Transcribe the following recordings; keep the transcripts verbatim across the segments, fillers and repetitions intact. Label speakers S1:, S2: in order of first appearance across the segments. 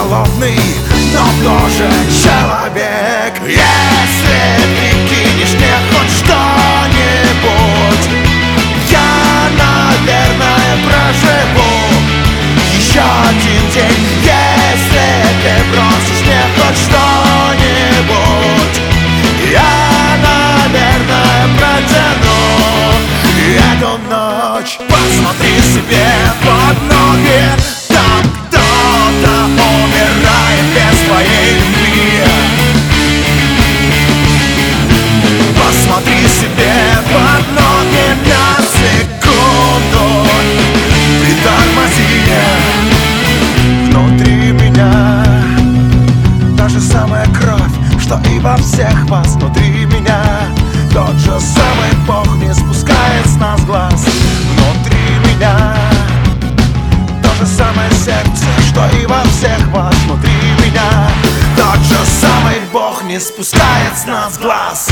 S1: холодный, но тоже человек. Если ты кинешь мне хоть что-нибудь, я, наверное, проживу еще один день. Если ты бросишь мне хоть что-нибудь, я, наверное, протяну эту ночь. Посмотри себе под ноги, там кто-то умирает без твоей любви. Посмотри себе под ноги на секунду, притормози. Внутри меня та же самая кровь, что и во всех вас. Внутри меня тот же самый Бог не спускает с нас глаз. Внутри меня то же самое сердце, что и во всех вас. Внутри меня тот же самый Бог не спускает с нас глаз.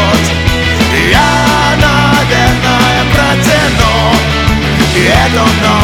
S1: I don't know.